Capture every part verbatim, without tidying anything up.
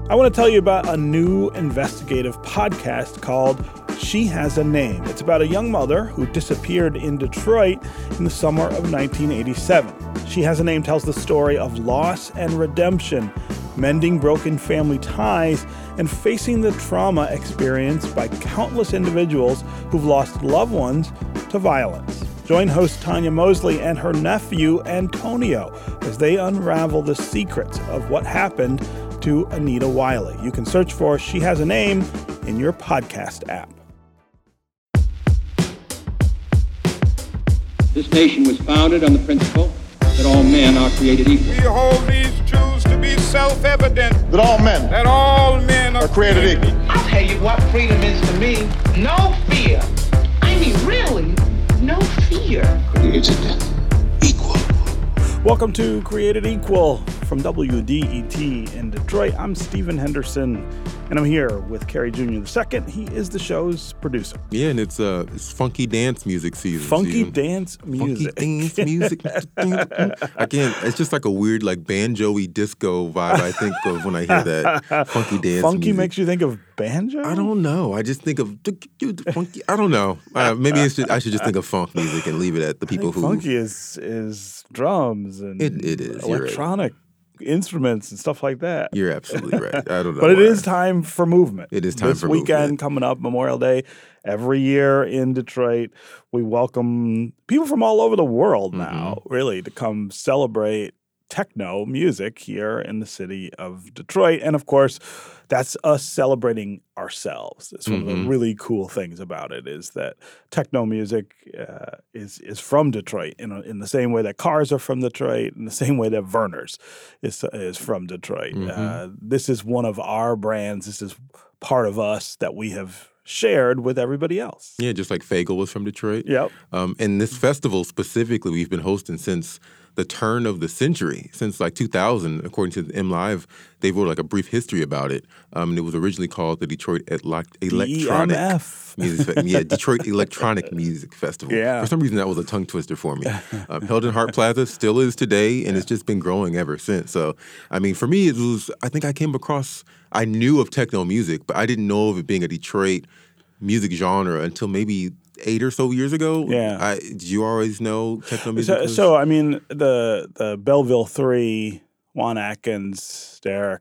I want to tell you about a new investigative podcast called She Has a Name. It's about a young mother who disappeared in Detroit in the summer of nineteen eighty-seven. She Has a Name tells the story of loss and redemption, mending broken family ties, and facing the trauma experienced by countless individuals who've lost loved ones to violence. Join host Tanya Mosley and her nephew Antonio as they unravel the secrets of what happened to Anita Wiley. You can search for She Has a Name in your podcast app. This nation was founded on the principle that all men are created equal. We hold these truths to be self-evident. That all men. That all men are, are created equal. I'll tell you what freedom is to me. No fear. I mean, really, no fear. Created equal. Welcome to Created Equal from W D E T in Detroit. I'm Stephen Henderson, and I'm here with Kerry Junior the Second. He is the show's producer. Yeah, and it's uh, it's funky dance music season. Funky season. dance music. Funky dance music. I can't. It's just like a weird, like banjo-y disco vibe. I think of when I hear that funky dance. Funky music. makes you think of banjo? I don't know. I just think of funky. I don't know. Uh, maybe it's just, I should just think of funk music and leave it at the people who. Funky is is drums and it, it is electronic instruments and stuff like that. You're absolutely right. I don't know. But it why. is time for movement. It is time this for weekend movement. Coming up, Memorial Day. Every year in Detroit, we welcome people from all over the world now, mm-hmm. really, to come celebrate techno music here in the city of Detroit. And of course, that's us celebrating ourselves. It's one mm-hmm. of the really cool things about it is that techno music uh, is is from Detroit in a, in the same way that Cars are from Detroit, in the same way that Verner's is is from Detroit. Mm-hmm. Uh, this is one of our brands. This is part of us that we have shared with everybody else. Yeah, just like Fagel was from Detroit. Yep. Um, and this festival specifically, we've been hosting since the turn of the century, since like two thousand, according to the M Live. They wrote like a brief history about it. Um, and it was originally called the Detroit Elec- Electronic D E M F. Music Festival. Yeah, Detroit Electronic Music Festival. Yeah. For some reason, that was a tongue twister for me. Um, held in Hart Plaza, still is today, and yeah. it's just been growing ever since. So, I mean, for me, it was, I think I came across, I knew of techno music, but I didn't know of it being a Detroit music genre until maybe eight or so years ago. Yeah. I, did you always know techno music? So, was... so I mean, the the Belleville Three, Juan Atkins, Derek,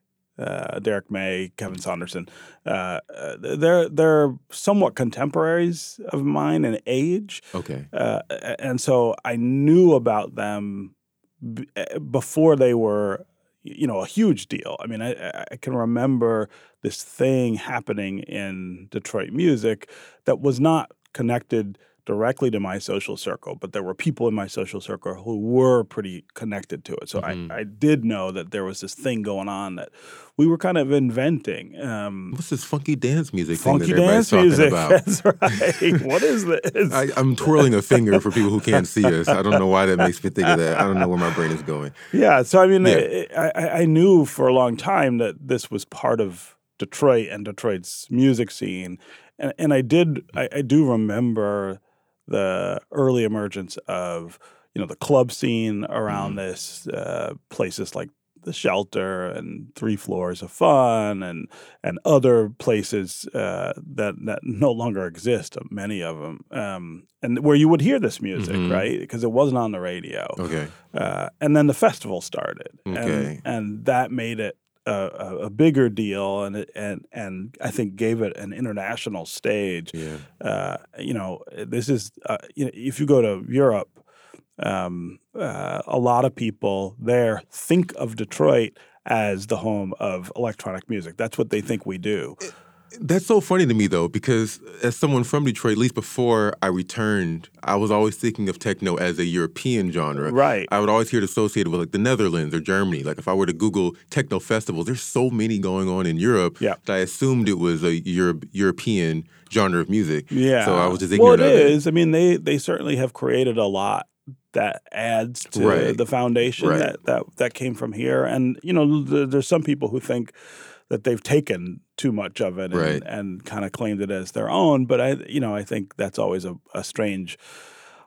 uh, Derek May, Kevin Saunderson, uh, they're they're somewhat contemporaries of mine in age. Okay. Uh, and so I knew about them b- before they were, you know, a huge deal. I mean, I, I can remember this thing happening in Detroit music that was not connected directly to my social circle, but there were people in my social circle who were pretty connected to it. So mm-hmm. I, I did know that there was this thing going on that we were kind of inventing. Um, What's this funky dance music funky thing that dance everybody's music, talking about? That's right. What is this? I, I'm twirling a finger for people who can't see us. I don't know why that makes me think of that. I don't know where my brain is going. Yeah, so I mean, Yeah. I, I, I knew for a long time that this was part of Detroit and Detroit's music scene. And, and I did, I, I do remember the early emergence of, you know, the club scene around mm. this, uh, places like the Shelter and Three Floors of Fun and and other places uh, that that no longer exist, many of them, um, and where you would hear this music, mm-hmm. right? Because it wasn't on the radio. Okay. Uh, and then the festival started, okay. and, and that made it A, a bigger deal, and and and I think gave it an international stage. Yeah. Uh, you know, this is uh, you know, if you go to Europe, um, uh, a lot of people there think of Detroit as the home of electronic music. That's what they think we do. It, That's so funny to me, though, because as someone from Detroit, at least before I returned, I was always thinking of techno as a European genre. Right. I would always hear it associated with, like, the Netherlands or Germany. Like, if I were to Google techno festivals, there's so many going on in Europe yeah. that I assumed it was a Euro- European genre of music. Yeah. So I was just ignorant well, it of it. is. I mean, they, they certainly have created a lot that adds to right. the foundation right. that, that, that came from here. And, you know, th- there's some people who think that they've taken too much of it and, right. and kind of claimed it as their own. But I, you know, I think that's always a, a strange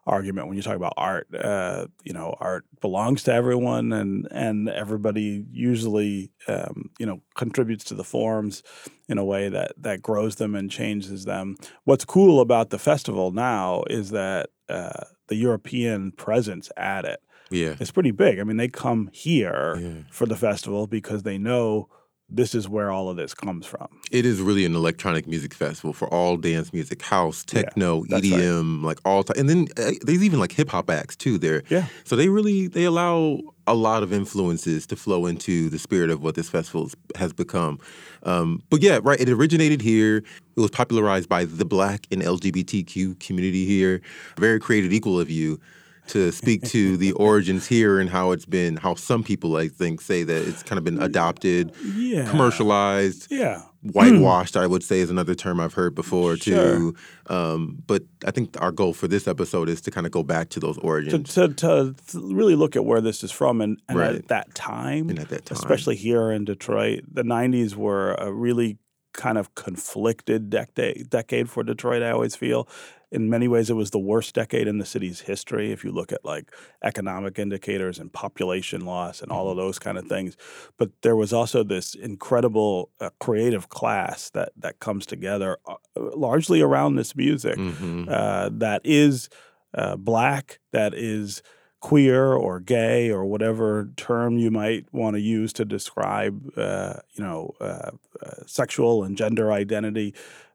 argument when you talk about art. Uh, you know, art belongs to everyone, and and everybody usually um, you know contributes to the forms in a way that that grows them and changes them. What's cool about the festival now is that uh, the European presence at it Yeah. is pretty big. I mean, they come here Yeah. for the festival because they know this is where all of this comes from. It is really an electronic music festival for all dance music, house, techno, Yeah, that's E D M, like all time. And then uh, there's even like hip hop acts too there. Yeah. So they really they allow a lot of influences to flow into the spirit of what this festival has become. Um, but yeah, right. It originated here. It was popularized by the Black and L G B T Q community here. Very created equal of you to speak to the origins here and how it's been, how some people, I think, say that it's kind of been adopted, Yeah. commercialized, Yeah. whitewashed, I would say is another term I've heard before, Sure. too. Um, but I think our goal for this episode is to kind of go back to those To, origins. to, to really look at where this is from and, and Right. at that time, And at that time. especially here in Detroit, the nineties were a really kind of conflicted decade, decade for Detroit, I always feel. In many ways, it was the worst decade in the city's history if you look at like economic indicators and population loss and all of those kind of things. But there was also this incredible uh, creative class that that comes together uh, largely around this music Mhm. uh, that is uh, Black, that is queer or gay or whatever term you might want to use to describe, uh, you know, uh, uh, sexual and gender identity,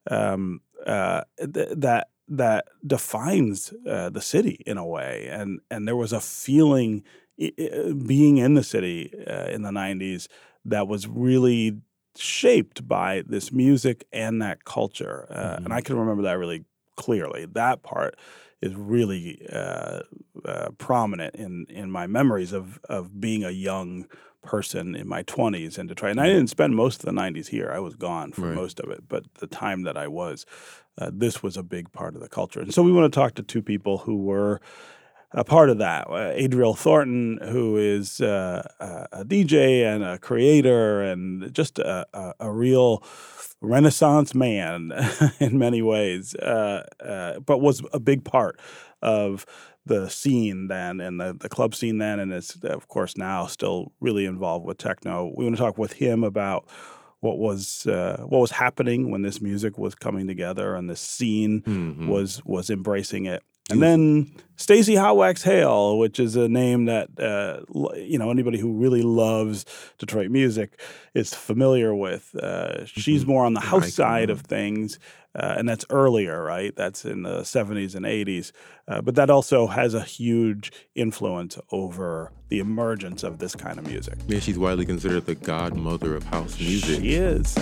um, uh, th- that that defines uh, the city in a way. And and there was a feeling I- I- being in the city uh, in the nineties that was really shaped by this music and that culture. Uh, And I can remember that really clearly. That part is really uh, uh, prominent in in my memories of of being a young person in my twenties in Detroit. And I didn't spend most of the nineties here. I was gone for Right. most of it. But the time that I was, uh, this was a big part of the culture. And so we want to talk to two people who were a part of that. Uh, Adriel Thornton, who is uh, a, a D J and a creator and just a, a, a real Renaissance man in many ways, uh, uh, but was a big part of the scene then and the, the club scene then, and is, of course, now still really involved with techno. We want to talk with him about what was uh, what was happening when this music was coming together and this scene Mhm. was was embracing it. And then Stacey Hotwax Hale, which is a name that uh, l- you know anybody who really loves Detroit music is familiar with. Uh, she's more on the house icon. side of things, uh, and that's earlier, right? That's in the seventies and eighties. Uh, but that also has a huge influence over the emergence of this kind of music. Yeah, she's widely considered the godmother of house music. She is.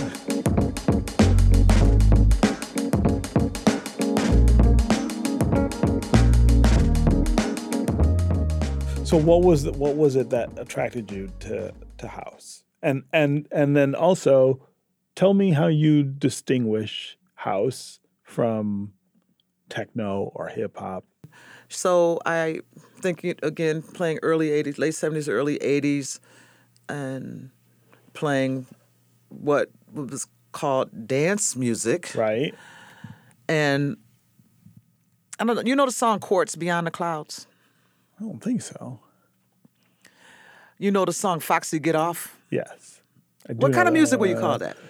So what was the, what was it that attracted you to to house? And and and then also tell me how you distinguish house from techno or hip hop. So I think, it- again, playing early eighties, late seventies, early eighties, and playing what was called dance music. Right? And I don't know, you know the song Quartz Beyond the Clouds? I don't think so. You know the song Foxy Get Off? Yes. I do What kind know of music would you uh, call that?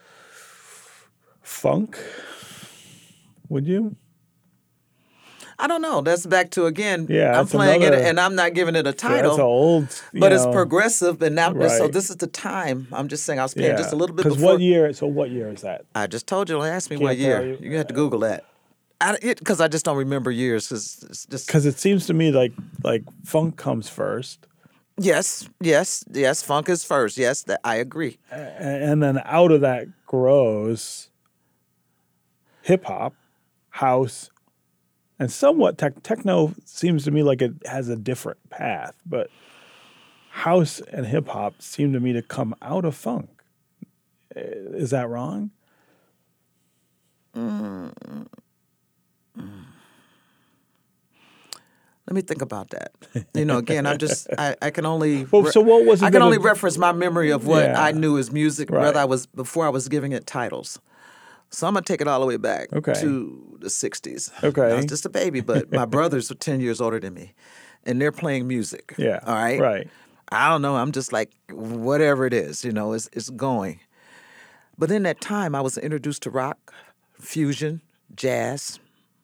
Funk? Would you? I don't know. That's back to, again, Yeah, I'm that's playing another- it and I'm not giving it a title. That's old. you But it's know, progressive, and now so Right. this is the time. I'm just saying I was paying just a little bit Because before. what year? So what year is that? I just told you. Don't ask me Can't what year. tell you. You have to Google that. Because I, I just don't remember years. Cause it's just Because it seems to me like like funk comes first, yes, yes, yes. Funk is first. Yes, that I agree. a- and then out of that grows hip hop, house, and somewhat tech, techno. Seems to me like it has a different path, but house and hip hop seem to me to come out of funk. Uh, Is that wrong? Let me think about that. You know, again, I just I, I can only Well, so what was it I that can only it- reference my memory of what Yeah. I knew as music, Right. whether I was before I was giving it titles. So I'm gonna take it all the way back Okay. to the sixties. Okay. I was just a baby, but my brothers were ten years older than me, and they're playing music. Yeah. All right. Right. I don't know. I'm just like, whatever it is, you know, it's, it's going. But in that time, I was introduced to rock, fusion, jazz,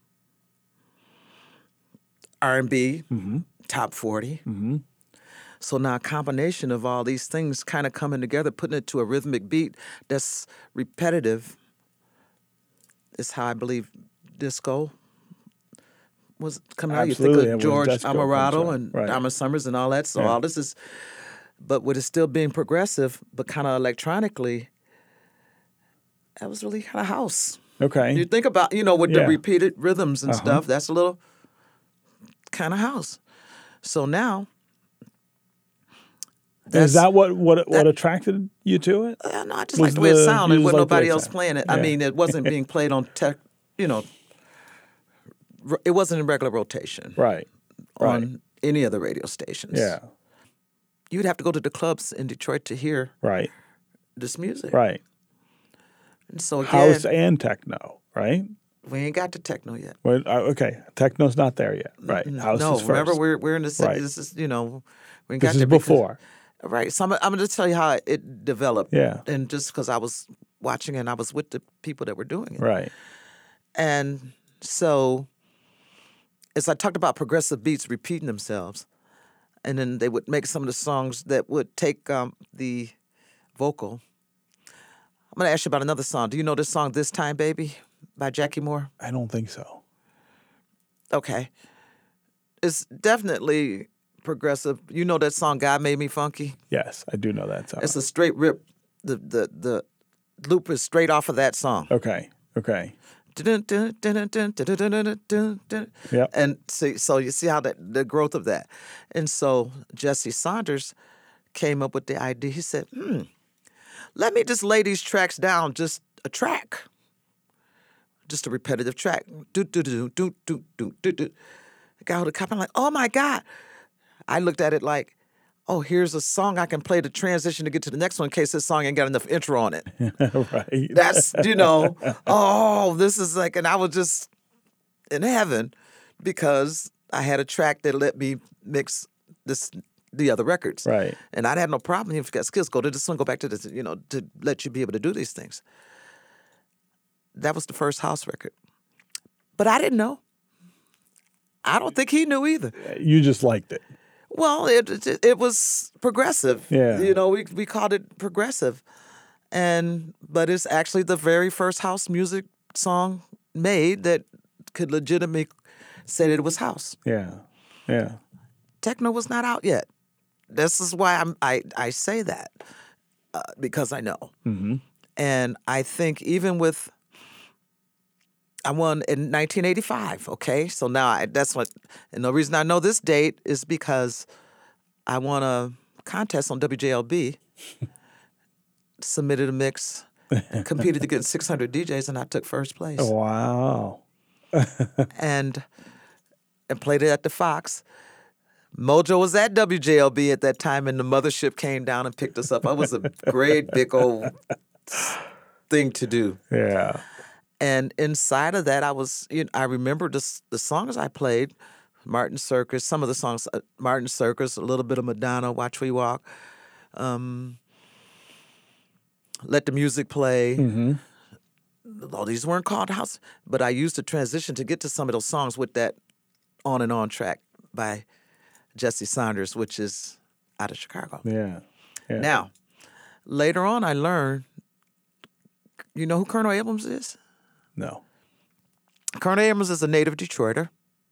R and B, Mm-hmm. top forty. Mm-hmm. So now a combination of all these things kind of coming together, putting it to a rhythmic beat that's repetitive is how I believe disco was coming out. You Absolutely, think it of was George disco Amarato comes out, and right. Donna Summers and all that. So Yeah. all this is, but with it still being progressive, but kind of electronically, that was really kind of house. Okay. You think about, you know, with Yeah. the repeated rhythms and Uh-huh. stuff, that's a little kind of house. So now, Is that what what what that- attracted you to it? Uh, no, I just Was like the way it the- sounded you with just like the way nobody it else sounded. playing it. I Yeah. mean, it wasn't being played on tech, you know, r- it wasn't in regular rotation Right. Right. on any of the radio stations. Yeah. You'd have to go to the clubs in Detroit to hear Right. this music. Right. And so again, House and techno. Right. we ain't got to techno yet. Well, uh, okay. Techno's not there yet. Right. House no, is first. remember we're we're in the city. Right. This is you know we ain't This got is there because- before. Right. So I'm, I'm going to tell you how it developed. Yeah. And just because I was watching and I was with the people that were doing it. Right. And so, as I talked about progressive beats repeating themselves, and then they would make some of the songs that would take um, the vocal. I'm going to ask you about another song. Do you know this song, This Time, Baby, by Jackie Moore? I don't think so. Okay. It's definitely progressive. You know that song, God Made Me Funky? Yes, I do know that song. It's a straight rip. The, the, the loop is straight off of that song. Okay. Okay. Yep. And see, so you see how that the growth of that. And so Jesse Saunders came up with the idea. He said, hmm, let me just lay these tracks down, just a track. Just a repetitive track. Do, do, do, do, do, do, do, do. I got hold of the copy. I'm like, oh my God. I looked at it like, oh, here's a song I can play to transition to get to the next one in case this song ain't got enough intro on it. Right. That's, you know, oh, this is like, and I was just in heaven because I had a track that let me mix this the other records. Right. And I had no problem if you got skills. Go to this one, go back to this, you know, to let you be able to do these things. That was the first house record. But I didn't know. I don't think he knew either. You just liked it. Well, it it, it was progressive. Yeah. You know, we we called it progressive. And but it's actually the very first house music song made that could legitimately say that it was house. Yeah. Yeah. Techno was not out yet. This is why I'm, I I say that uh, because I know. Mm-hmm. And I think even with I won in nineteen eighty-five. Okay, so now I, that's what. And the reason I know this date is because I won a contest on W J L B, submitted a mix, and competed against six hundred D Js, and I took first place. Wow. and and played it at the Fox. Mojo was at W J L B at that time, and the mothership came down and picked us up. It was a great big old thing to do. Yeah. And inside of that, I was, you know, I remember the the songs I played, Martin Circus, some of the songs, uh, Martin Circus, a little bit of Madonna, Watch We Walk, um, Let the Music Play. Mm-hmm. All these weren't called house, but I used the transition to get to some of those songs with that On and On track by Jesse Saunders, which is out of Chicago. Yeah. Yeah. Now, later on, I learned, you know who Colonel Abrams is? No. Colonel Abrams is a native Detroiter.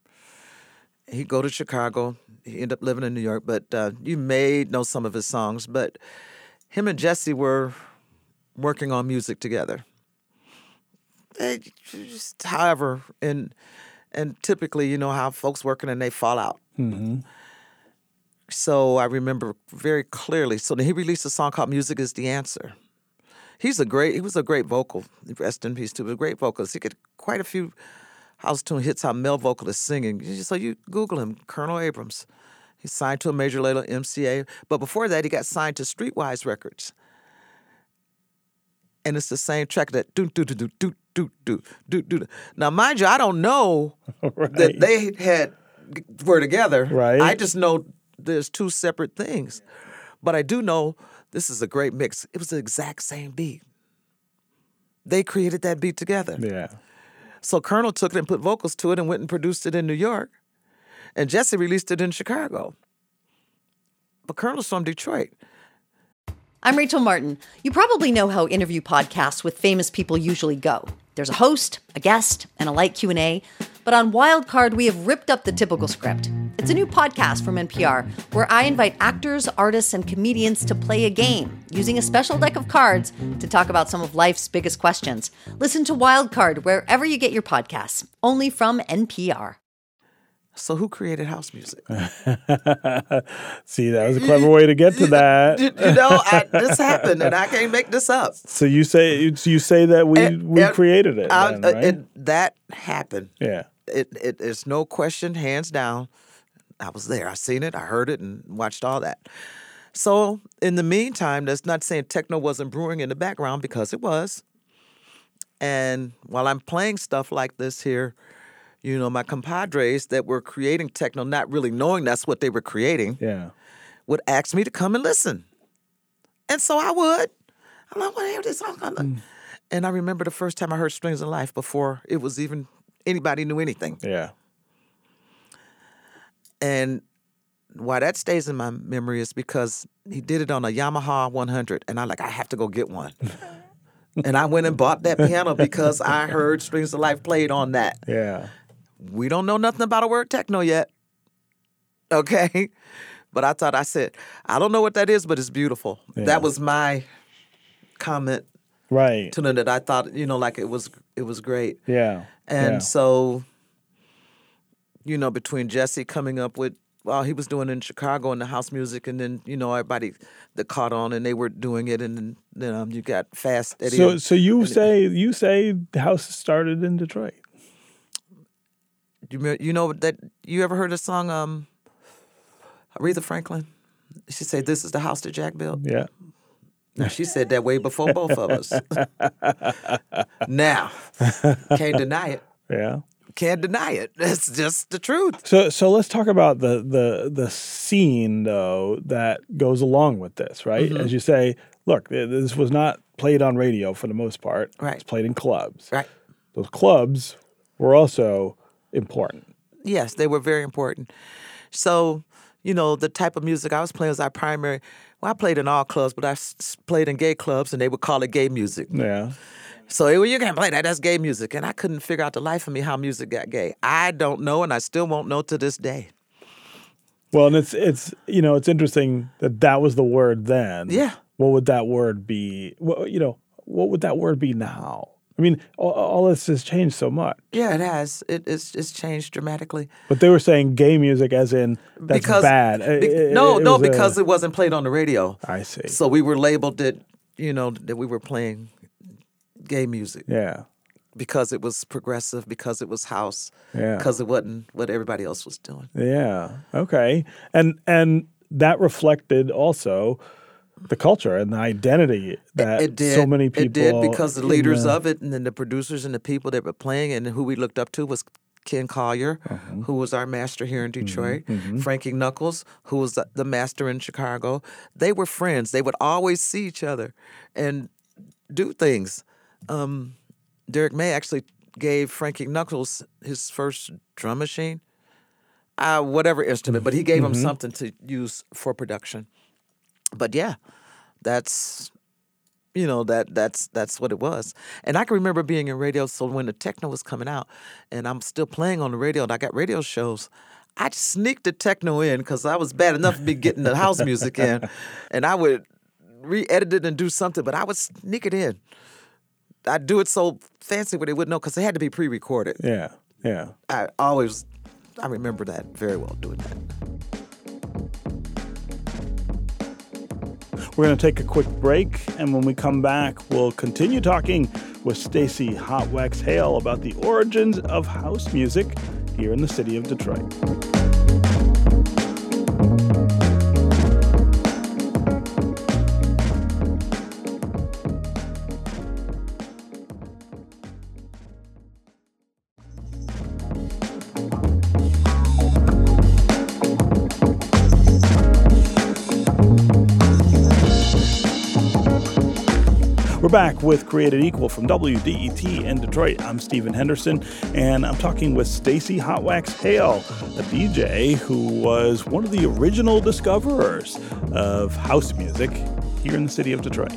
He'd go to Chicago. He ended up living in New York, but uh, you may know some of his songs. But him and Jesse were working on music together. They just, however, and and typically, you know how folks working and they fall out. Mm-hmm. So I remember very clearly. So then he released a song called "Music Is the Answer." He's a great. He was a great vocal. Rest in peace too. A great vocalist. He could quite a few house tune hits. How male vocalists singing. So you Google him, Colonel Abrams. He's signed to a major label, M C A. But before that, he got signed to Streetwise Records. And it's the same track that do do do do do do, do, do, do. Now, mind you, I don't know Right. that they had were together. Right. I just know there's two separate things. But I do know this is a great mix. It was the exact same beat. They created that beat together. Yeah. So Colonel took it and put vocals to it and went and produced it in New York. And Jesse released it in Chicago. But Colonel's from Detroit. I'm Rachel Martin. You probably know how interview podcasts with famous people usually go. There's a host, a guest, and a light Q and A. But on Wildcard, we have ripped up the typical script. It's a new podcast from N P R where I invite actors, artists, and comedians to play a game using a special deck of cards to talk about some of life's biggest questions. Listen to Wildcard wherever you get your podcasts, only from N P R. So who created house music? See, that was a clever way to get to that. You, you know, I, this happened, and I can't make this up. So you say you say that we And- we and created it, I- then, right? it- that happened. Yeah. It, it, it's no question, hands down. I was there. I seen it. I heard it and watched all that. So in the meantime, that's not saying techno wasn't brewing in the background, because it was. And while I'm playing stuff like this here, you know, my compadres that were creating techno, not really knowing that's what they were creating, Yeah. would ask me to come and listen. And so I would. I'm like, what the hell this song? Mm. And I remember the first time I heard Strings of Life before it was even anybody knew anything. Yeah. And why that stays in my memory is because he did it on a Yamaha one hundred. And I'm like, I have to go get one. And I went and bought that piano because I heard Strings of Life played on that. Yeah. We don't know nothing about a word techno yet. Okay? But I thought, I said, I don't know what that is, but it's beautiful. Yeah. That was my comment Right. to them, that I thought, you know, like it was it was great. Yeah. And yeah. so, you know, between Jesse coming up with, well, he was doing it in Chicago in the house music, and then, you know, everybody that caught on and they were doing it, and then you know, you got Fast Eddie. So and- so you and- say you say the house started in Detroit. You me- you know that you ever heard the song um, Aretha Franklin? She said, "This is the house that Jack built." Yeah. Now, she said that way before both of us. Now, can't deny it. Yeah. Can't deny it. It's just the truth. So so let's talk about the the the scene though that goes along with this, right? Mm-hmm. As you say, look, this was not played on radio for the most part. Right. It's played in clubs. Right. Those clubs were also important. Yes, they were very important. So, you know, the type of music I was playing was our primary. Well, I played in all clubs, but I s- played in gay clubs, and they would call it gay music. Yeah. So, hey, well, you can't play that. That's gay music. And I couldn't figure out the life of me how music got gay. I don't know, and I still won't know to this day. Well, and it's it's you know, it's interesting that that was the word then. Yeah. What would that word be? What, you know, what would that word be now? I mean, all, all this has changed so much. Yeah, it has. It, it's it's changed dramatically. But they were saying gay music as in that's because bad. be- It- it- no, it no, was a- because it wasn't played on the radio. I see. So we were labeled that, you know, that we were playing gay music Yeah. because it was progressive, because it was house, Yeah. because it wasn't what everybody else was doing. Yeah. Okay. And and that reflected also the culture and the identity that It did. so many people. It did because the in leaders the- of it, and then the producers and the people that were playing, and who we looked up to was Ken Collier, Uh-huh. who was our master here in Detroit, Mm-hmm, Frankie Knuckles, who was the- the master in Chicago. They were friends. They would always see each other and do things. Um, Derek May actually gave Frankie Knuckles his first drum machine, uh, whatever instrument, but he gave Mm-hmm. him something to use for production. But yeah, that's you know that that's that's what it was. And I can remember being in radio. So when the techno was coming out, and I'm still playing on the radio, and I got radio shows, I just sneaked the techno in because I was bad enough to be getting the house music in, and I would re-edit it and do something, but I would sneak it in. I'd do it so fancy where they wouldn't know because it had to be pre-recorded. Yeah. Yeah. I always, I remember that very well, doing that. We're going to take a quick break, and when we come back, we'll continue talking with Stacey Hotwax Hale about the origins of house music here in the city of Detroit. back with Created Equal from W D E T in Detroit. I'm Stephen Henderson, and I'm talking with Stacey Hot Wax Hale, a D J who was one of the original discoverers of house music here in the city of Detroit.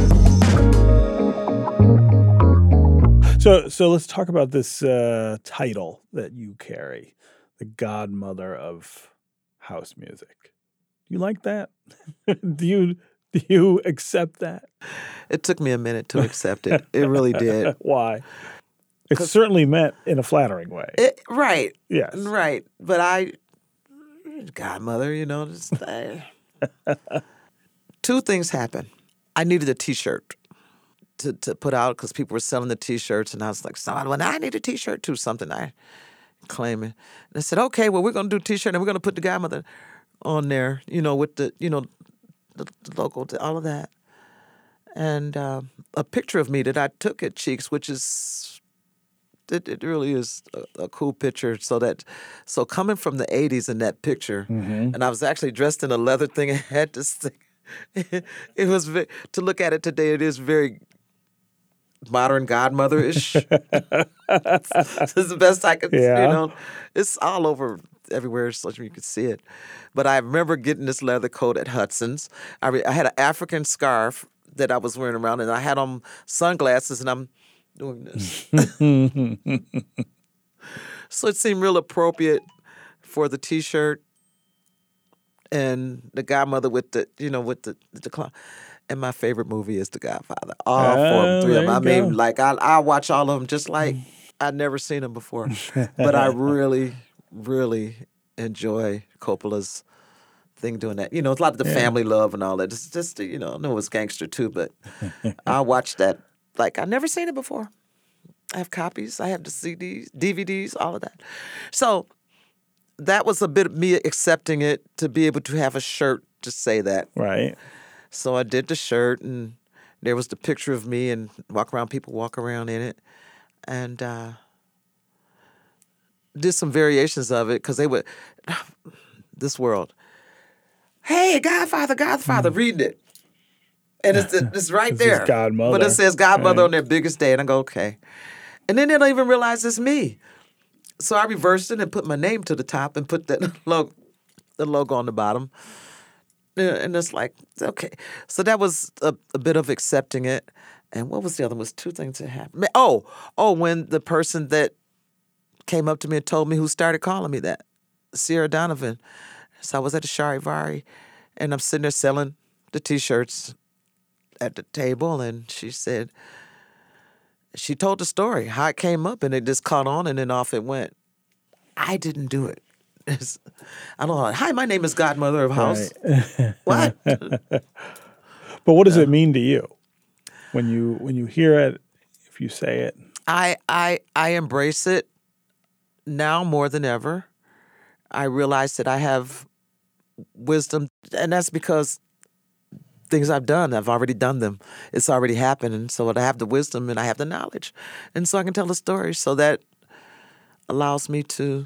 So, so let's talk about this uh, title that you carry, the godmother of house music. Do you like that? do you do you accept that? It took me a minute to accept it. It really did. Why? It's certainly meant in a flattering way. It, right. Yes. Right. But I, godmother, you know, just, I, two things happened. I needed a T-shirt to, to put out because people were selling the T-shirts, and I was like, so I need a T-shirt too, something I claiming. And I said, okay, well, we're going to do a T-shirt, and we're going to put the godmother on there, you know, with the, you know, the, the logo, all of that. And uh, a picture of me that I took at Cheeks, which is, it, it really is a, a cool picture. So that, so coming from the eighties in that picture, mm-hmm. and I was actually dressed in a leather thing and had this thing. It, it was, very, to look at it today, it is very modern godmother-ish. This is the best I could, yeah. you know. It's all over everywhere so you can see it. But I remember getting this leather coat at Hudson's. I, re- I had an African scarf that I was wearing around, and I had on sunglasses, and I'm doing this. So it seemed real appropriate for the T-shirt and the godmother with the, you know, with the the clown. And my favorite movie is The Godfather. All oh, four of them, three of them. I go. mean, like, I, I watch all of them just like I'd never seen them before. But I really, really enjoy Coppola's thing doing that. You know, it's a lot of the yeah. family love and all that. It's just, you know, I know it's gangster too, but I watched that like I'd never seen it before. I have copies. I have the C Ds, D V Ds, all of that. So that was a bit of me accepting it to be able to have a shirt to say that. Right. So I did the shirt, and there was the picture of me, and walk around, people walk around in it, and uh, did some variations of it because they would, this world, hey, Godfather, Godfather, mm. reading it. And it's, it's right there. Godmother. But it says Godmother right. on their biggest day, and I go, okay. And then they don't even realize it's me. So I reversed it and put my name to the top and put that logo, the logo on the bottom. And it's like, okay. So that was a, a bit of accepting it. And what was the other one? Was two things that happened. Oh, oh, when the person that came up to me and told me, who started calling me that, Sierra Donovan. So I was at the Charivari, and I'm sitting there selling the T-shirts at the table, and she said, she told the story, how it came up, and it just caught on, and then off it went. I didn't do it. It's, I don't know. Hi, my name is Godmother of House. Right. What? But what does yeah. it mean to you when you when you hear it? If you say it, I I I embrace it now more than ever. I realize that I have wisdom, and that's because things I've done, I've already done them. It's already happened, and so I have the wisdom and I have the knowledge, and so I can tell the story. So that allows me to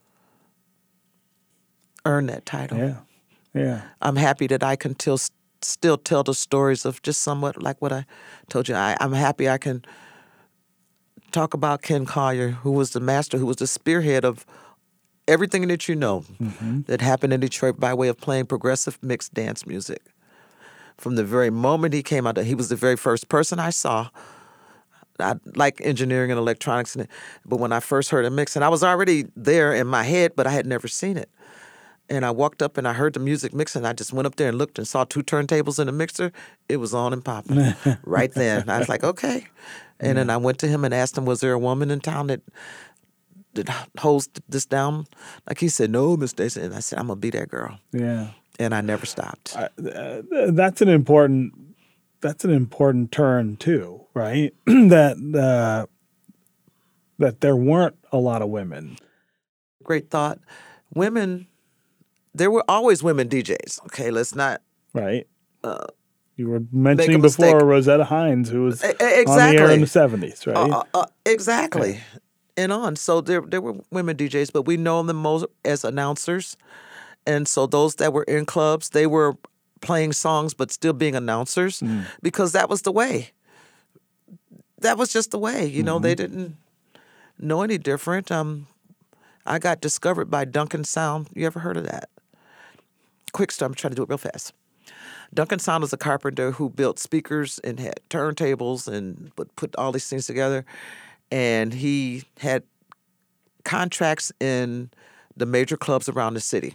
earn that title. Yeah, yeah. I'm happy that I can till, still tell the stories of just somewhat like what I told you. I, I'm happy I can talk about Ken Collier, who was the master, who was the spearhead of everything that you know mm-hmm. that happened in Detroit by way of playing progressive mixed dance music. From the very moment he came out, he was the very first person I saw. I like engineering and electronics, but when I first heard him mix, and I was already there in my head, but I had never seen it. And I walked up and I heard the music mixing. I just went up there and looked and saw two turntables in the mixer. It was on and popping right there. And I was like, okay. And yeah. then I went to him and asked him, was there a woman in town that that holds this down? Like he said, no, Miss Stacey. And I said, I'm going to be that girl. Yeah. And I never stopped. Uh, that's an important, that's an important turn too, right? that uh, that there weren't a lot of women. Great thought. Women... There were always women D Js. Okay, let's not. Right. Uh, you were mentioning before Rosetta Hines, who was exactly. on the air in the seventies, right? Uh, uh, exactly. Yeah. And on. So there there were women D Js, but we know them most as announcers. And so those that were in clubs, they were playing songs but still being announcers mm. because that was the way. that was just the way. You know, mm-hmm. they didn't know any different. Um, I got discovered by Duncan Sound. You ever heard of that? Quick story. I'm trying to do it real fast. Duncan Sound is a carpenter who built speakers and had turntables and would put all these things together. And he had contracts in the major clubs around the city.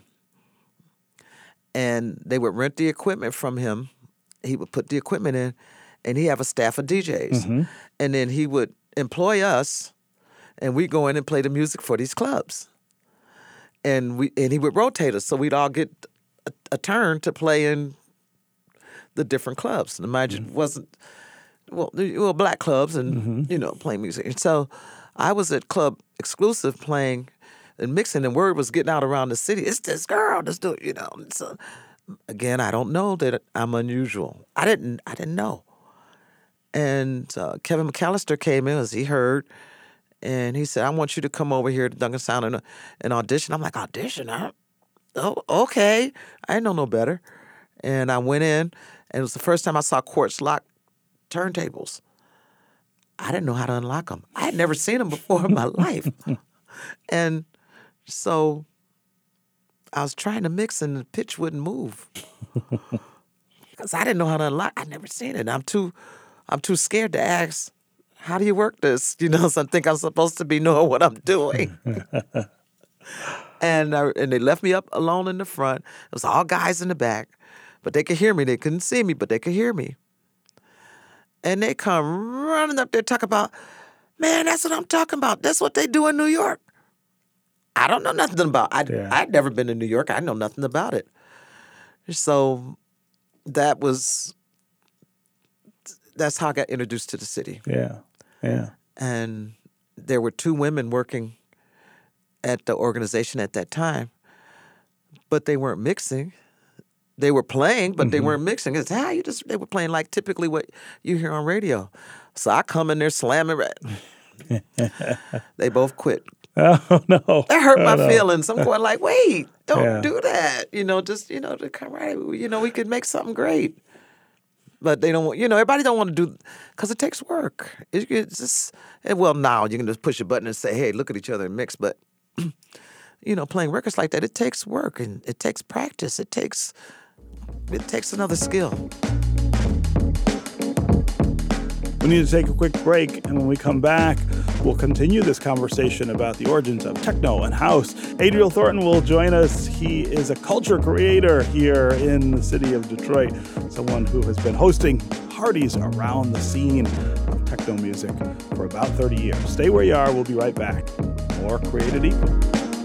And they would rent the equipment from him. He would put the equipment in, and he have a staff of D Js. Mm-hmm. And then he would employ us, and we'd go in and play the music for these clubs. And we and he would rotate us, so we'd all get a, a turn to play in the different clubs. And imagine mm-hmm. wasn't well, well, black clubs and mm-hmm. you know playing music. And so I was at Club Exclusive playing and mixing, and word was getting out around the city. It's this girl, this dude, you know. And so again, I don't know that I'm unusual. I didn't. I didn't know. And uh, Kevin McAllister came in as he heard, and he said, "I want you to come over here to Duncan Sound and, and audition." I'm like, "Audition? I, oh, okay." I didn't know no better. And I went in, and it was the first time I saw quartz lock turntables. I didn't know how to unlock them. I had never seen them before in my life. And so I was trying to mix, and the pitch wouldn't move because I didn't know how to unlock. I'd never seen it. I'm too, I'm too scared to ask, "How do you work this?" You know, so I think I'm supposed to be knowing what I'm doing. and I, and they left me up alone in the front. It was all guys in the back, but they could hear me. They couldn't see me, but they could hear me. And they come running up there talking about, "Man, that's what I'm talking about. That's what they do in New York." I don't know nothing about it. Yeah. I'd never been to New York. I know nothing about it. So that was, that's how I got introduced to the city. Yeah, yeah. And there were two women working at the organization at that time, but they weren't mixing. They were playing, but mm-hmm. they weren't mixing. It's how you just, they were playing like typically what you hear on radio. So I come in there slamming. They both quit. Oh, no. That hurt oh, my no. feelings. I'm going like, wait, don't Yeah. do that. You know, just, you know, to come right, you know, we could make something great. But they don't want, you know, everybody don't want to do, because it takes work. It, it's just, and well, now you can just push a button and say, "Hey, look at each other and mix." But, you know, playing records like that, it takes work and it takes practice. It takes, it takes another skill. We need to take a quick break, and when we come back, we'll continue this conversation about the origins of techno and house. Adriel Thornton will join us. He is a culture creator here in the city of Detroit, someone who has been hosting parties around the scene of techno music for about thirty years. Stay where you are. We'll be right back. More Created Equal.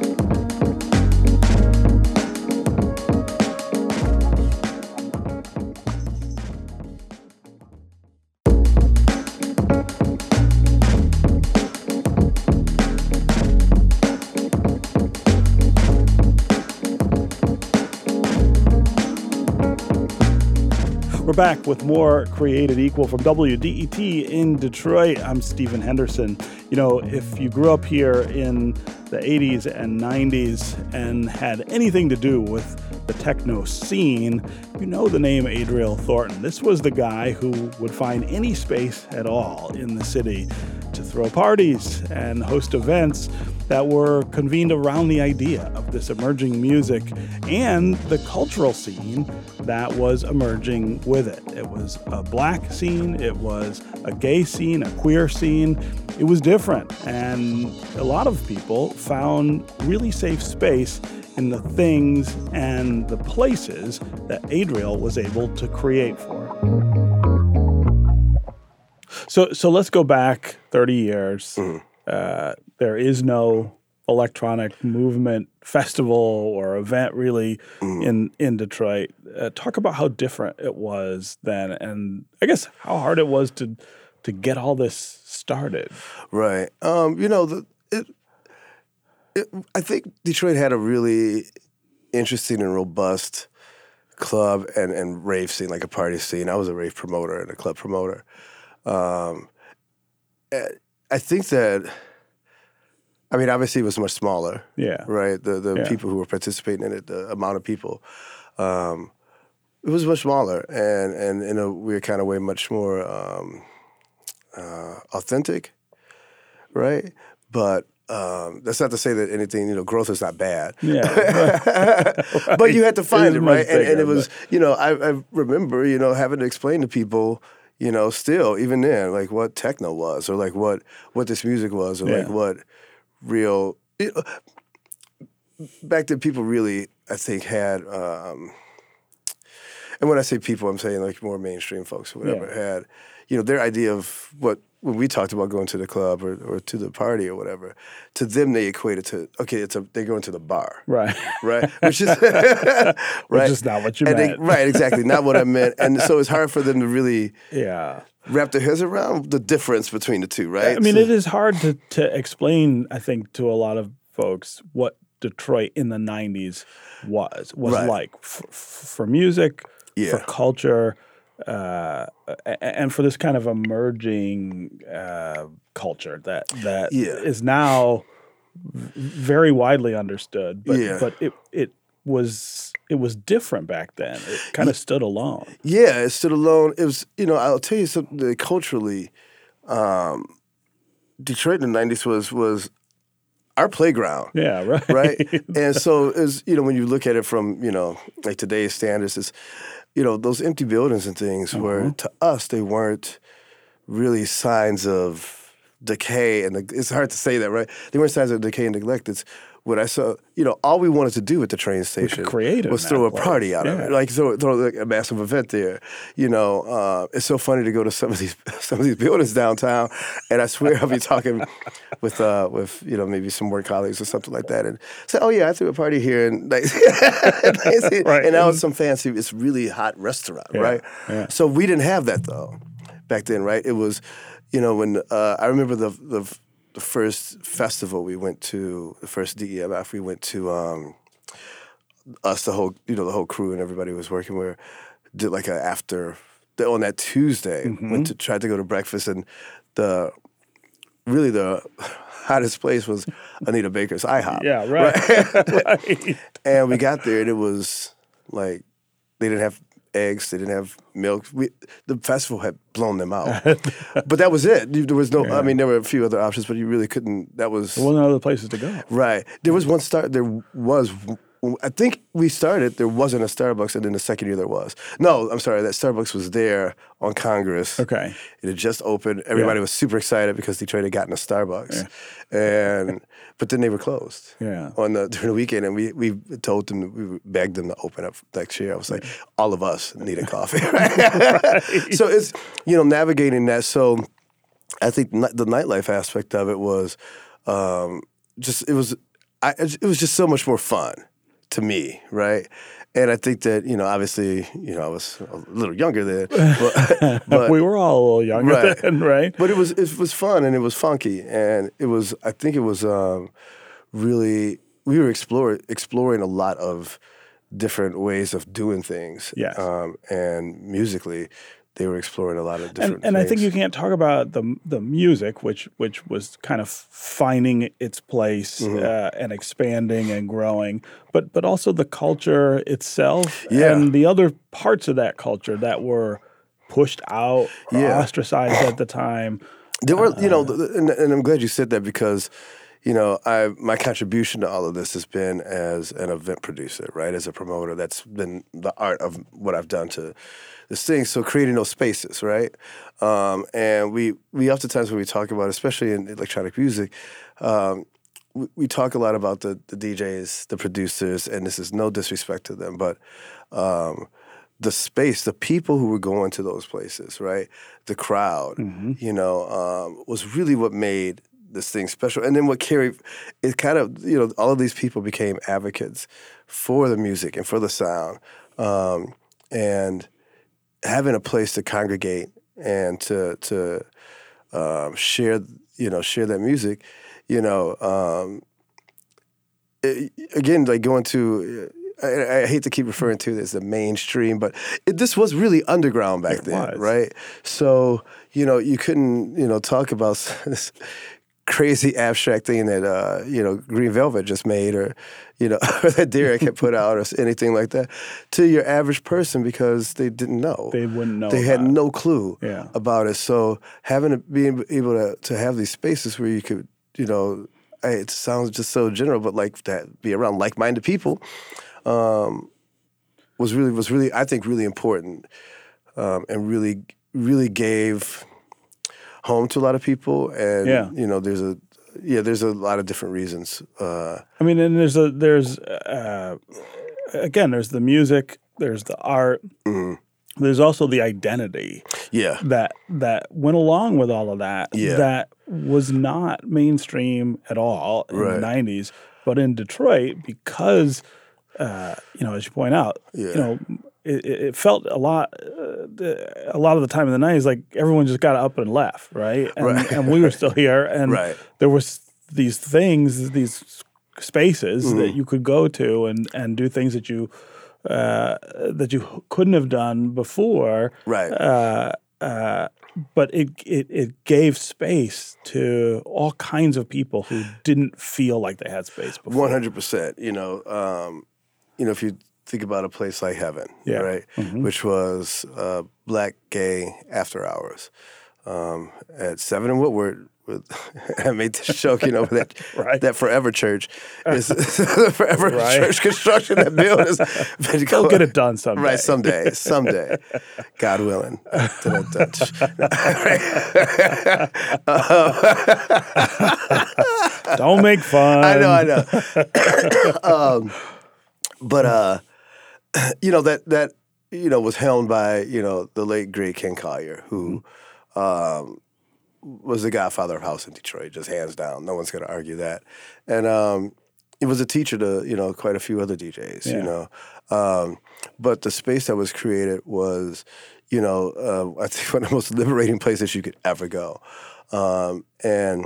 We're back with more Created Equal from W D E T in Detroit. I'm Stephen Henderson. You know, if you grew up here in the eighties and nineties and had anything to do with the techno scene, you know the name Adriel Thornton. This was the guy who would find any space at all in the city to throw parties and host events that were convened around the idea of this emerging music and the cultural scene that was emerging with it. It was a black scene, it was a gay scene, a queer scene. It was different, and a lot of people found really safe space in the things and the places that Adriel was able to create for. So, so let's go back thirty years. Mm-hmm. Uh, there is no electronic movement festival or event really mm. in, in Detroit. Uh, talk about how different it was then, and I guess how hard it was to to get all this started. Right. Um, you know, the, it, it, I think Detroit had a really interesting and robust club and, and rave scene, like a party scene. I was a rave promoter and a club promoter. Um, I think that, I mean, obviously it was much smaller. Yeah. Right? The the yeah. people who were participating in it, the amount of people, um, it was much smaller. And, and in a weird kind of way, much more, um, uh, authentic, right? But um, that's not to say that anything, you know, growth is not bad. Yeah, right. But you had to find it, it right? bigger, and, and it was, but... you know, I, I remember, you know, having to explain to people, you know, still even then, like what techno was, or like what what this music was, or yeah. like what real. You know, back then, people really, I think, had. Um, And when I say people, I'm saying like more mainstream folks or whatever yeah. had, you know, their idea of what, when we talked about going to the club or, or to the party or whatever, to them they equated to, okay, it's a, they're going to the bar. Right. Right? Which is, right? Which is not what you and meant. They, right, exactly. Not what I meant. And so it's hard for them to really yeah. wrap their heads around the difference between the two, right? I mean, so, it is hard to, to explain, I think, to a lot of folks what Detroit in the nineties was, was Right. like f- f- for music, Yeah. for culture, uh, and for this kind of emerging uh, culture that that Yeah. is now very widely understood. But Yeah. but it it was it was different back then. It kind of stood alone. Yeah, it stood alone. It was, you know, I'll tell you something culturally, um, Detroit in the nineties was was our playground. Yeah, right. Right? And so is, you know, when you look at it from, you know, like today's standards, is, you know, those empty buildings and things Mm-hmm. where to us they weren't really signs of decay and neg- it's hard to say that, right? They weren't signs of decay and neglect. It's what I saw, you know, all we wanted to do at the train station create it was in throw that a place. party out of Yeah. it, like throw, throw like a massive event there. You know, uh, it's so funny to go to some of these some of these buildings downtown, and I swear I'll be talking with uh, with you know maybe some work colleagues or something like that, and say, oh yeah, I threw a party here, and like, Right. and now it's some fancy, it's really hot restaurant, Yeah. right? Yeah. So we didn't have that though back then, right? It was, you know, when uh, I remember the the. The first festival we went to, the first D E M F, we went to um, us, the whole, you know, the whole crew and everybody was working. We did like a after on that Tuesday. Mm-hmm. Went to tried to go to breakfast, and the really the hottest place was Anita Baker's IHOP. Yeah, right. right. And we got there, and it was like they didn't have eggs, they didn't have milk. We, the festival had blown them out, but that was it. There was no. Yeah. I mean, there were a few other options, but you really couldn't. That was There wasn't other places to go. right. There was one start. There was. I think we started. There wasn't a Starbucks, and then the second year there was. No, I'm sorry. That Starbucks was there on Congress. Okay. It had just opened. Everybody Yeah. was super excited because Detroit had gotten a Starbucks, and but then they were closed. Yeah. On the during the weekend, and we we told them, we begged them to open up next year. I was like, all of us need a coffee. Right? So it's, you know, navigating that. So I think ni- the nightlife aspect of it was um, just it was I, it was just so much more fun to me, right? And I think that, you know, obviously, you know, I was a little younger then, but, but we were all a little younger Right. then, right? but it was it was fun and it was funky, and it was I think it was um, really we were explore, exploring a lot of different ways of doing things. Yes. Um, and musically, they were exploring a lot of And, different and I things. think you can't talk about the the music, which which was kind of finding its place Mm-hmm. uh, and expanding and growing, but but also the culture itself Yeah. and the other parts of that culture that were pushed out or Yeah. ostracized at the time. There were, you know, th- and, and I'm glad you said that because, you know, I my contribution to all of this has been as an event producer, right? As a promoter, that's been the art of what I've done to this thing. So creating those spaces, right? Um, and we we oftentimes when we talk about, especially in electronic music, um, we, we talk a lot about the the D Js, the producers, and this is no disrespect to them, but. Um, the space, the people who were going to those places, right? The crowd, you know, um, was really what made this thing special. And then what carried, it kind of, you know, all of these people became advocates for the music and for the sound. Um, and having a place to congregate and to to um, share, you know, share that music, you know, um, it, again, like going to, I, I hate to keep referring to it as the mainstream, but it, this was really underground back It then, was. right? So, you know, you couldn't, you know, talk about this crazy abstract thing that uh, you know Green Velvet just made, or you know or that Derek had put out, or anything like that, to your average person, because they didn't know. They wouldn't know. They had about it. no clue Yeah. about it. So having to being able to to have these spaces where you could, you know, it sounds just so general, but like that, be around like-minded people, um, was really was really I think really important, um, and really really gave home to a lot of people. And Yeah. you know, there's a yeah, there's a lot of different reasons. Uh, I mean, and there's a there's uh, again, there's the music, there's the art, mm-hmm. there's also the identity yeah, that that went along with all of that. Yeah. That was not mainstream at all in Right. the nineties, but in Detroit, because uh, you know, as you point out, Yeah. you know, it, it felt a lot uh, a lot of the time in the nineties like everyone just got up and left, right? And, Right. and we were still here, and Right. there was these things, these spaces Mm-hmm. that you could go to and, and do things that you uh, that you couldn't have done before, right. uh, uh, but it, it it gave space to all kinds of people who didn't feel like they had space before. One hundred percent. You know, um, you know, if you think about a place like Heaven, Yeah. right, Mhm. which was uh, black gay after hours um, at Seven and Woodward. With, I made this joke, you know, that Right. that Forever Church is Forever Right. Church construction. That building is They'll get it done someday. Right, someday, someday, God willing. Don't make fun. I know, I know. um, but uh, you know that that you know was helmed by you know the late great Ken Collier, who um, was the godfather of house in Detroit, just hands down. No one's going to argue that. And um, he was a teacher to you know quite a few other D Js. Yeah. You know, um, but the space that was created was you know uh, I think one of the most liberating places you could ever go, um, and.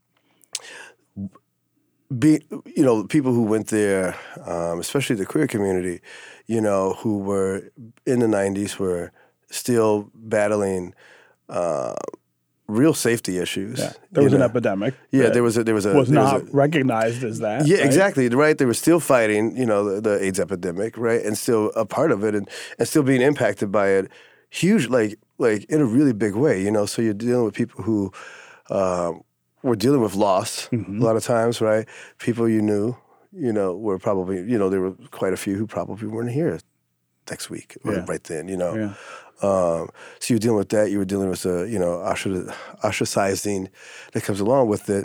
Be, you know, people who went there, um, especially the queer community, you know, who were in the nineties were still battling uh, real safety issues. Yeah. There was you an know. epidemic. Yeah, that there was a, there was a was there not was a, recognized as that. yeah, right? exactly, right. They were still fighting, you know, the, the AIDS epidemic, right, and still a part of it, and, and still being impacted by it, huge, like like in a really big way, you know. So you're dealing with people who. Um, We're dealing with loss Mm-hmm. a lot of times, right? People you knew, you know, were probably, you know, there were quite a few who probably weren't here next week or Yeah. right then, you know. Yeah. Um, so you're dealing with that. You were dealing with the, you know, ostracizing that comes along with it.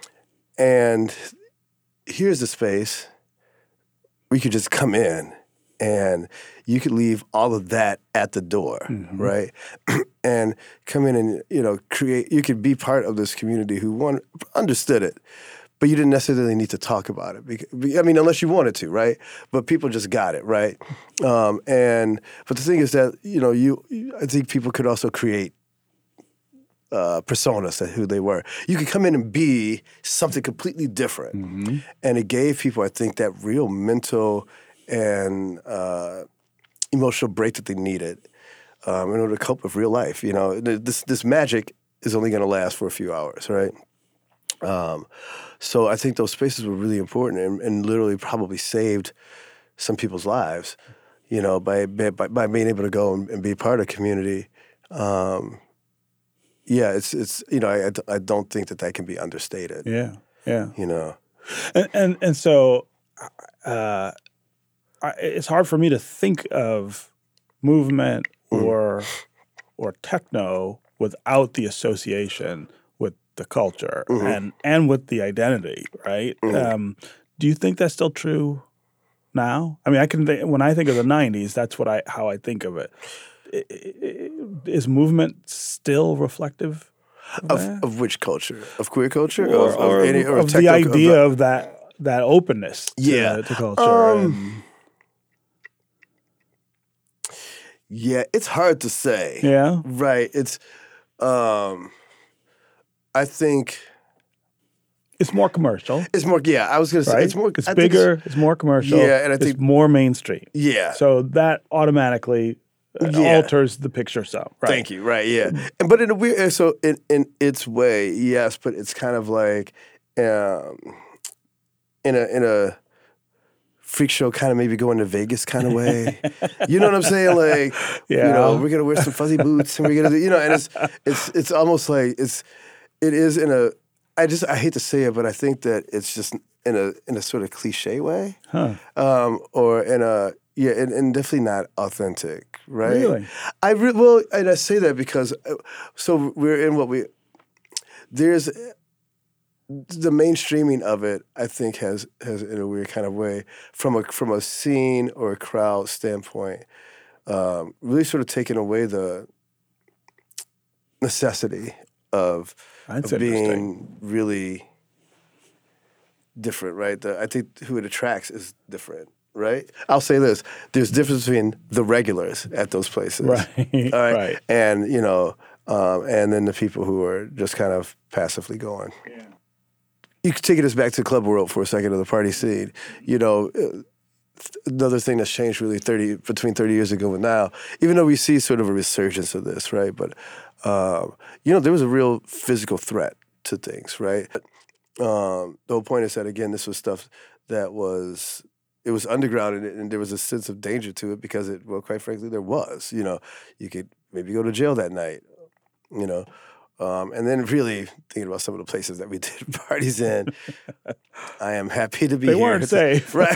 And here's the space where you could just come in and you could leave all of that at the door, Mm-hmm. right? And come in and, you know, create, you could be part of this community who one, understood it, but you didn't necessarily need to talk about it. Because, I mean, unless you wanted to, right? But people just got it, right? Um, and, but the thing is that, you know, you, I think people could also create uh, personas that who they were. You could come in and be something completely different. Mm-hmm. And it gave people, I think, that real mental and uh, emotional break that they needed um, in order to cope with real life. You know, this this magic is only going to last for a few hours, right? Um, so I think those spaces were really important and, and literally probably saved some people's lives, you know, by by, by being able to go and, and be part of a community. Um, yeah, it's it's you know I, I don't think that that can be understated. Yeah. Yeah. You know, And and, and so uh, I, it's hard for me to think of movement or or techno without the association with the culture Mm-hmm. and and with the identity, right? Mm-hmm. Um, do you think that's still true now? I mean, I can think, when I think of the nineties, that's what I how I think of it. I- I- Is movement still reflective of, of, that? of which culture? Of queer culture, or, of, or, of, any, or of the techno- idea the- of that that openness to, Yeah. to culture? Um, and, Yeah, it's hard to say. yeah, Right. It's, um, I think it's more commercial, it's more. Yeah, I was gonna say right? it's more. It's I think bigger. It's, more commercial. Yeah, and I it's think- more mainstream. Yeah. So that automatically uh, Yeah. alters the picture some. Right. Thank you. Right. Yeah. And, but in a weird, so in, in its way, yes. But it's kind of like, um, in a in a freak show kind of maybe going to Vegas kind of way. You know what I'm saying? Like, Yeah. you know, we're gonna wear some fuzzy boots and we're gonna do, you know, and it's it's it's almost like it's it is in a. I just I hate to say it, but I think that it's just in a in a sort of cliche way, Huh. um, or in a yeah, and, and definitely not authentic, right? Really? I re- well, and I say that because uh, so we're in what we there's the mainstreaming of it. I think has has in a weird kind of way from a from a scene or a crowd standpoint, um, really sort of taken away the necessity of, That's of being interesting. really different, right? The, I think who it attracts is different, right? I'll say this: there's difference between the regulars at those places, Right, all right, right. and you know, um, and then the people who are just kind of passively going. Yeah. You could take us back to club world for a second of the party scene. You know, uh, another thing that's changed really thirty between thirty years ago and now. Even though we see sort of a resurgence of this, right? But um, you know, there was a real physical threat to things, right? Um, the whole point is that again, this was stuff that was it was underground, and, and there was a sense of danger to it because it, well, quite frankly, there was. You know, you could maybe go to jail that night. You know. Um, and then really thinking about some of the places that we did parties in, I am happy to be They here. weren't safe. Right.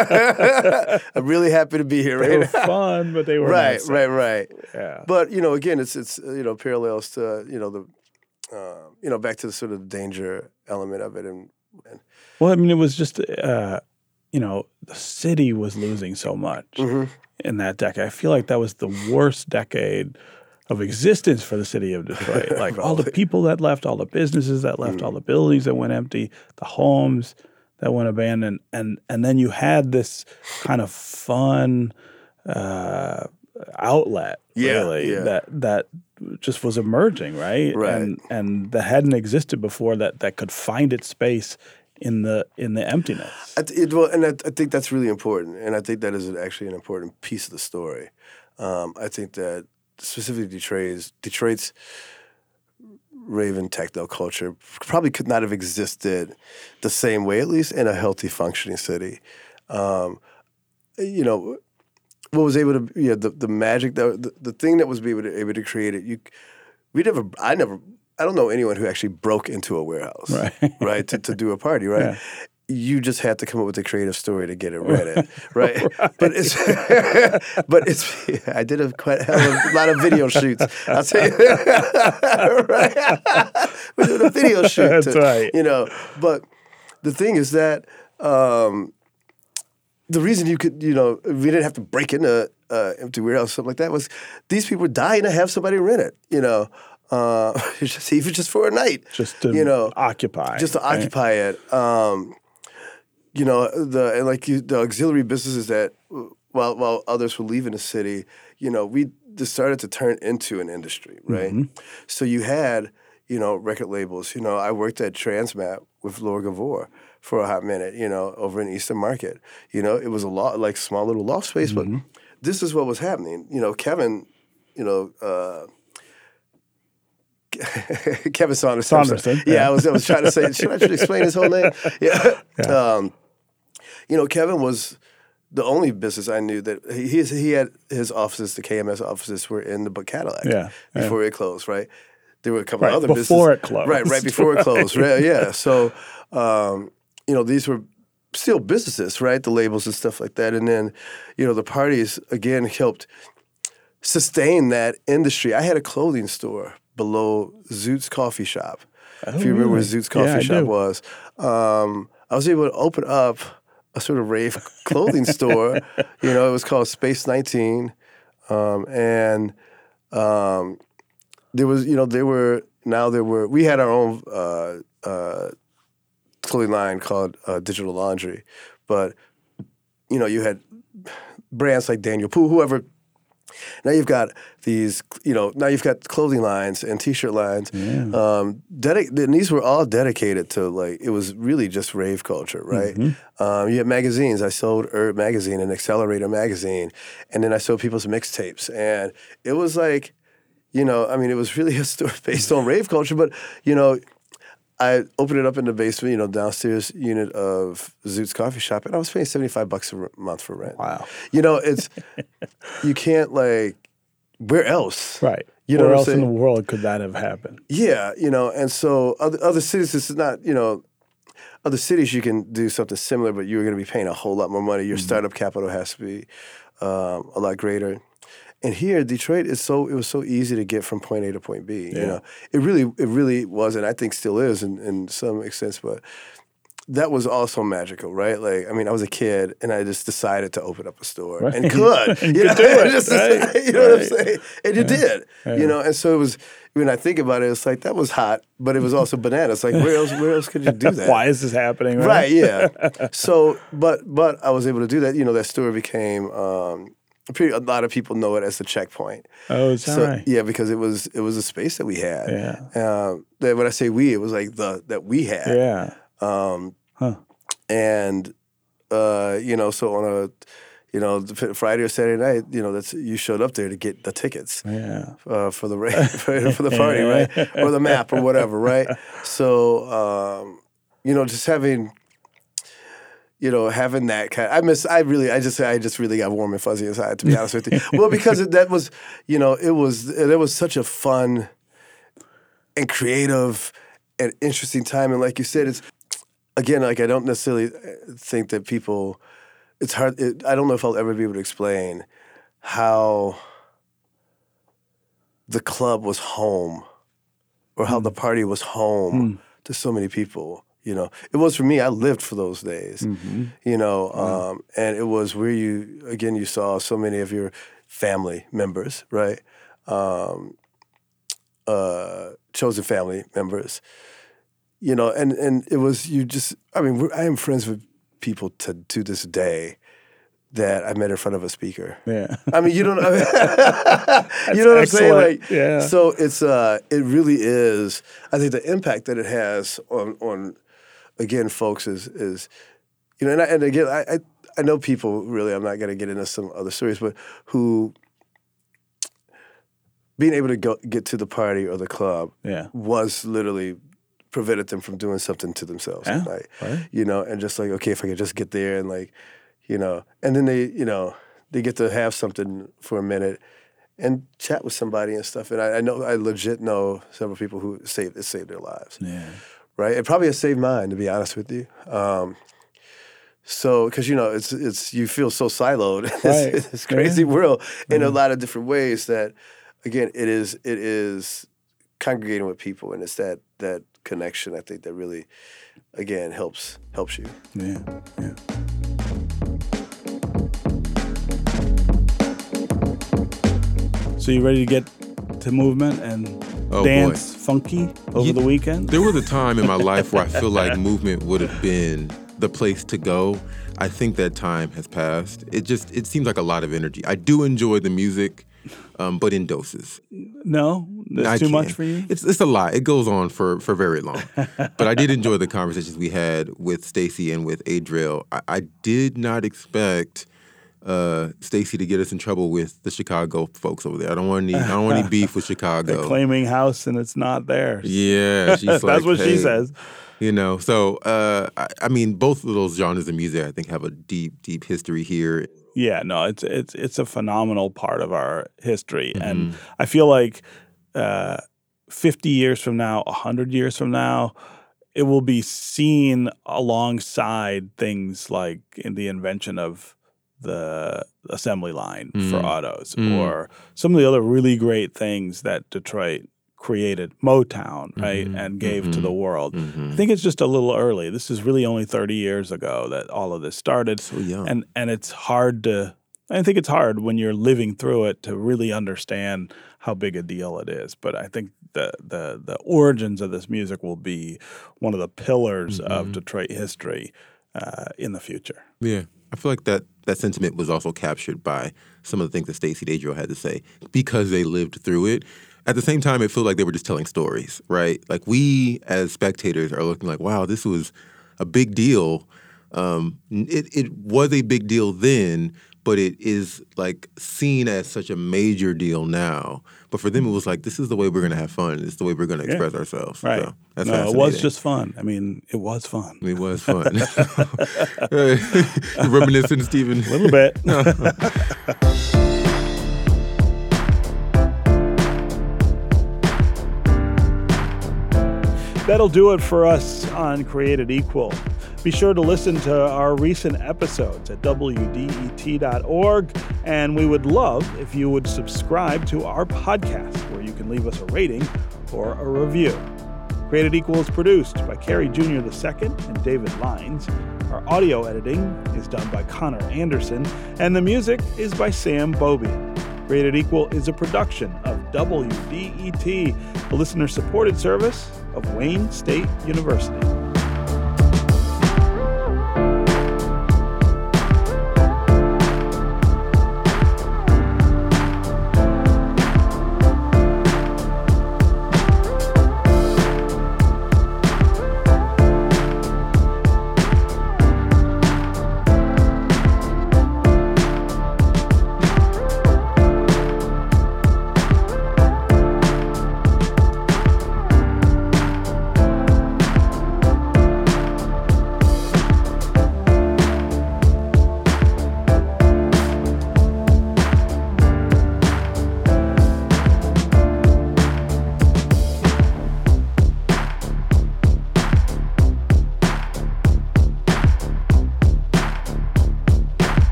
I'm really happy to be here They right were now. fun, but they were Right, not safe. right, right. Yeah. But, you know, again, it's, it's you know, parallels to, you know, the, uh, you know, back to the sort of danger element of it. And, and Well, I mean, it was just, uh, you know, the city was losing so much Mm-hmm. in that decade. I feel like that was the worst decade of existence for the city of Detroit. Like all the people that left, all the businesses that left, Mm. all the buildings that went empty, the homes that went abandoned, and and then you had this kind of fun uh, outlet, Yeah, really, yeah. that that just was emerging, right? Right. And and that hadn't existed before. That that could find its space in the in the emptiness. I th- it, well, and I, I think that's really important, and I think that is actually an important piece of the story. Um, I think that specifically Detroit's Detroit's rave and techno culture probably could not have existed the same way, at least in a healthy, functioning city. Um, you know, what was able to, you know, the, the magic, that, the, the thing that was able to, able to create it, you, we never, I never, I don't know anyone who actually broke into a warehouse, Right. right, to, to do a party, right? Yeah. You just had to come up with a creative story to get it rented, right? right? But it's, but it's. I did a quite a hell of a lot of video shoots. I'll tell you, right? We did a video shoot. That's to, right. You know, but the thing is that um, the reason you could, you know, we didn't have to break into uh, empty warehouse or something like that was these people were dying to have somebody rent it. You know. Uh, just even just for a night, Just to you know, occupy. just to right? occupy it. Um, you know, the and like you, the auxiliary businesses that while while others were leaving the city, you know, we just started to turn into an industry, right? Mm-hmm. So you had, you know, record labels. You know, I worked at Transmap with Laura Gavor for a hot minute, you know, over in Eastern Market. You know, it was a lot like small little loft space, Mm-hmm. but this is what was happening. You know, Kevin, you know. Uh, Kevin Saunderson. Saunderson, Yeah, yeah. I was I was trying to say, should I should explain his whole name? Yeah. Um, you know, Kevin was the only business I knew that he he he had his offices, the K M S offices were in the Book Cadillac Yeah, before it closed, right? There were a couple Right, of other before businesses. it closed. Right, right before it closed. Right, yeah. So um, you know, these were still businesses, right? The labels and stuff like that. And then, you know, the parties again helped sustain that industry. I had a clothing store below Zoot's Coffee Shop. Oh, if you remember where really? Zoot's Coffee Yeah, I Shop do. was. Um, I was able to open up a sort of rave clothing store. You know, it was called Space nineteen. Um, and um, there was, you know, there were, now there were, we had our own uh, uh, clothing line called uh, Digital Laundry. But, you know, you had brands like Daniel Pooh, whoever Now you've got these, you know, now you've got clothing lines and T-shirt lines. Yeah. Um, dedic- and these were all dedicated to, like, it was really just rave culture, right? Mm-hmm. Um, you had magazines. I sold Herb Magazine and Accelerator Magazine, and then I sold people's mixtapes. And it was like, you know, I mean, it was really a store based on rave culture, but, you know, I opened it up in the basement, you know, downstairs unit of Zoot's Coffee Shop, and I was paying seventy-five bucks a month for rent. Wow. You know, it's, you can't, like, where else? Right. You know where what else I'm in saying? the world could that have happened? Yeah, you know, and so other other cities, this is not, you know, other cities you can do something similar, but you're going to be paying a whole lot more money. Your mm-hmm. startup capital has to be um, a lot greater. And here, Detroit is so it was so easy to get from point A to point B. Yeah. You know, it really it really was, and I think still is in, in some extent. But that was also magical, right? Like, I mean, I was a kid, and I just decided to open up a store right. and could, and you could know, do it, just right. decide, you know right. what I'm saying? And you yeah. did, yeah. you know. And so it was. When I think about it, it's like that was hot, but it was also bananas. Like, where else? Where else could you do that? Why is this happening? Right. Right. Yeah. So, but but I was able to do that. You know, that store became. Um, Pretty, a lot of people know it as the Checkpoint. Oh, is that so, right? Yeah, because it was it was a space that we had. Yeah. Um, that when I say we, it was like the that we had. Yeah. Um, huh. And uh, you know, so on a you know Friday or Saturday night, you know, that's you showed up there to get the tickets. Yeah. Uh, for the for, for the party, right? Or the map or whatever, right? So um, you know, just having. You know, having that kind, I miss. I really, I just, I just really got warm and fuzzy inside. To be honest with you, well, because it, that was, you know, it was, it was such a fun, and creative, and interesting time. And like you said, it's again, like I don't necessarily think that people. It's hard. It, I don't know if I'll ever be able to explain how the club was home, or how mm. the party was home mm. to so many people. You know, it was for me. I lived for those days. Mm-hmm. You know, wow. um, and it was where you again you saw so many of your family members, right? Um, uh, chosen family members. You know, and, and it was you just. I mean, we're, I am friends with people to to this day that I met in front of a speaker. Yeah. I mean, you don't. I mean, you know what excellent. I'm saying? Like, yeah. So it's uh, it really is. I think the impact that it has on on. Again, folks, is is you know, and, I, and again, I, I I know people really. I'm not going to get into some other stories, but who being able to go get to the party or the club yeah. was literally prevented them from doing something to themselves yeah, at night. Right. You know, and just like okay, if I could just get there and like, you know, and then they you know they get to have something for a minute and chat with somebody and stuff. And I, I know I legit know several people who saved it saved their lives. Yeah. Right, it probably has saved mine, to be honest with you. Um, so, because you know, it's it's you feel so siloed in right. this, this crazy yeah. world in yeah. a lot of different ways. That, again, it is it is congregating with people, and it's that that connection. I think that really, again, helps helps you. Yeah, yeah. So you ready to get to movement and oh, dance boy. funky over you, the weekend? There was a time in my life where I feel like movement would have been the place to go. I think that time has passed. It just it seems like a lot of energy. I do enjoy the music, um, but in doses. No, that's I too can't. much for you. It's it's a lot. It goes on for, for very long. But I did enjoy the conversations we had with Stacey and with Adriel. I, I did not expect uh, Stacey to get us in trouble with the Chicago folks over there. I don't want any. I don't want any beef with Chicago. They're claiming house and it's not theirs. Yeah, she's like, that's what hey, she says. You know, so uh, I, I mean, both of those genres of music, I think, have a deep, deep history here. Yeah, no, it's it's it's a phenomenal part of our history, Mm-hmm. and I feel like uh, fifty years from now, a hundred years from now, it will be seen alongside things like in the invention of the assembly line mm-hmm. for autos, mm-hmm. or some of the other really great things that Detroit created, Motown, right, mm-hmm. and gave mm-hmm. to the world. Mm-hmm. I think it's just a little early. This is really only thirty years ago that all of this started. So young. And and it's hard to, I think it's hard when you're living through it to really understand how big a deal it is. But I think the the the origins of this music will be one of the pillars mm-hmm. of Detroit history uh, in the future. Yeah. I feel like that that sentiment was also captured by some of the things that Stacey Dadriel had to say because they lived through it. At the same time, it felt like they were just telling stories, right? Like we as spectators are looking like, wow, this was a big deal. Um, it, it was a big deal then, but it is like seen as such a major deal now. But for them, it was like, this is the way we're going to have fun. It's the way we're going to express yeah. ourselves. Right. So that's no, it was just fun. I mean, it was fun. It was fun. Reminiscent, Stephen. A little bit. That'll do it for us on Created Equal. Be sure to listen to our recent episodes at W D E T dot org, and we would love if you would subscribe to our podcast, where you can leave us a rating or a review. Created Equal is produced by Carrie Junior the Second and David Lines. Our audio editing is done by Connor Anderson, and the music is by Sam Bobby. Created Equal is a production of W D E T, the listener-supported service of Wayne State University.